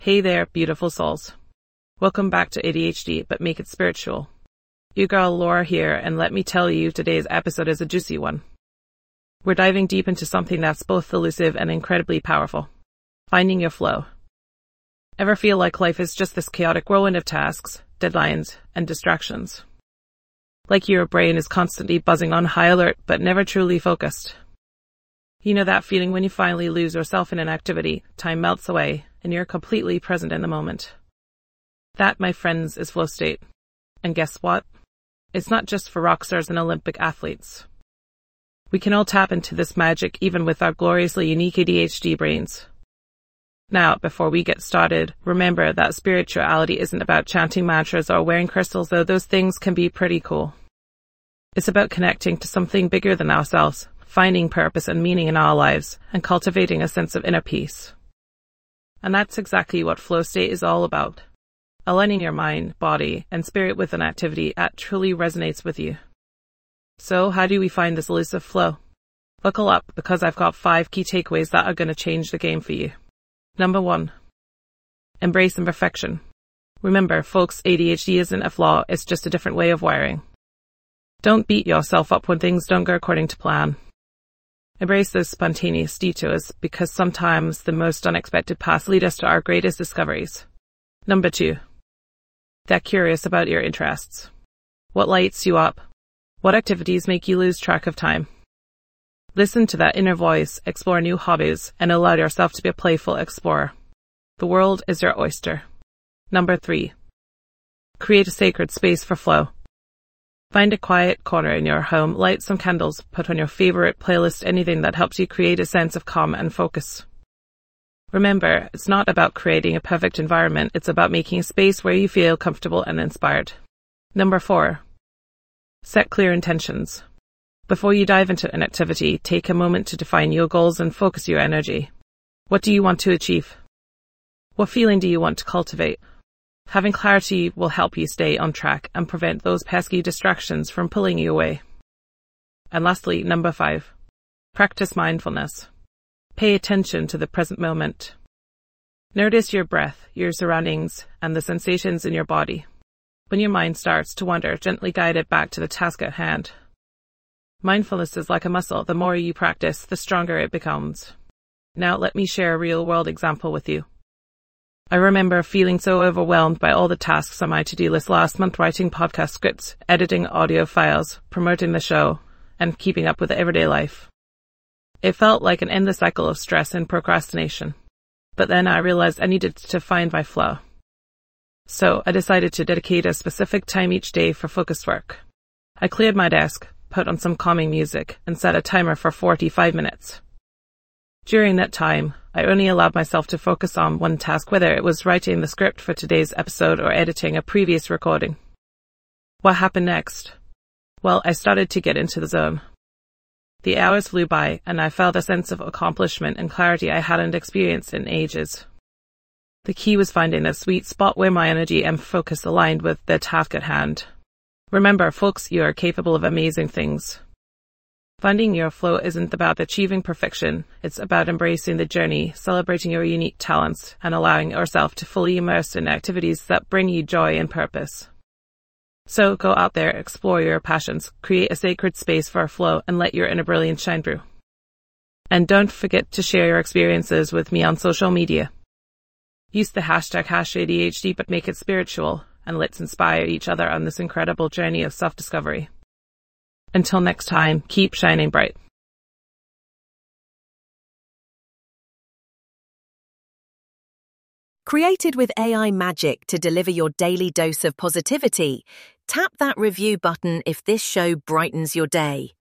Hey there, beautiful souls. Welcome back to ADHD, but make it spiritual. Your girl Laura here, and let me tell you, today's episode is a juicy one. We're diving deep into something that's both elusive and incredibly powerful. Finding your flow. Ever feel like life is just this chaotic whirlwind of tasks, deadlines, and distractions? Like your brain is constantly buzzing on high alert, but never truly focused. You know that feeling when you finally lose yourself in an activity, time melts away, and you're completely present in the moment. That, my friends, is flow state. And guess what? It's not just for rock stars and Olympic athletes. We can all tap into this magic even with our gloriously unique ADHD brains. Now, before we get started, remember that spirituality isn't about chanting mantras or wearing crystals, though those things can be pretty cool. It's about connecting to something bigger than ourselves, finding purpose and meaning in our lives, and cultivating a sense of inner peace. And that's exactly what flow state is all about. Aligning your mind, body, and spirit with an activity that truly resonates with you. So how do we find this elusive flow? Buckle up, because I've got 5 key takeaways that are going to change the game for you. Number 1. Embrace imperfection. Remember, folks, ADHD isn't a flaw, it's just a different way of wiring. Don't beat yourself up when things don't go according to plan. Embrace those spontaneous detours, because sometimes the most unexpected paths lead us to our greatest discoveries. Number 2. Get curious about your interests. What lights you up? What activities make you lose track of time? Listen to that inner voice, explore new hobbies, and allow yourself to be a playful explorer. The world is your oyster. Number 3. Create a sacred space for flow. Find a quiet corner in your home, light some candles, put on your favorite playlist, anything that helps you create a sense of calm and focus. Remember, it's not about creating a perfect environment, it's about making a space where you feel comfortable and inspired. Number 4. Set clear intentions. Before you dive into an activity, take a moment to define your goals and focus your energy. What do you want to achieve? What feeling do you want to cultivate? Having clarity will help you stay on track and prevent those pesky distractions from pulling you away. And lastly, number 5. Practice mindfulness. Pay attention to the present moment. Notice your breath, your surroundings, and the sensations in your body. When your mind starts to wander, gently guide it back to the task at hand. Mindfulness is like a muscle. The more you practice, the stronger it becomes. Now let me share a real-world example with you. I remember feeling so overwhelmed by all the tasks on my to-do list last month, writing podcast scripts, editing audio files, promoting the show, and keeping up with everyday life. It felt like an endless cycle of stress and procrastination. But then I realized I needed to find my flow. So I decided to dedicate a specific time each day for focused work. I cleared my desk, put on some calming music, and set a timer for 45 minutes. During that time, I only allowed myself to focus on one task, whether it was writing the script for today's episode or editing a previous recording. What happened next? Well, I started to get into the zone. The hours flew by, and I felt a sense of accomplishment and clarity I hadn't experienced in ages. The key was finding a sweet spot where my energy and focus aligned with the task at hand. Remember, folks, you are capable of amazing things. Finding your flow isn't about achieving perfection. It's about embracing the journey, celebrating your unique talents, and allowing yourself to fully immerse in activities that bring you joy and purpose. So go out there, explore your passions, create a sacred space for flow, and let your inner brilliance shine through. And don't forget to share your experiences with me on social media. Use the hashtag #ADHD, but make it spiritual, and let's inspire each other on this incredible journey of self-discovery. Until next time, keep shining bright. Created with AI magic to deliver your daily dose of positivity, tap that review button if this show brightens your day.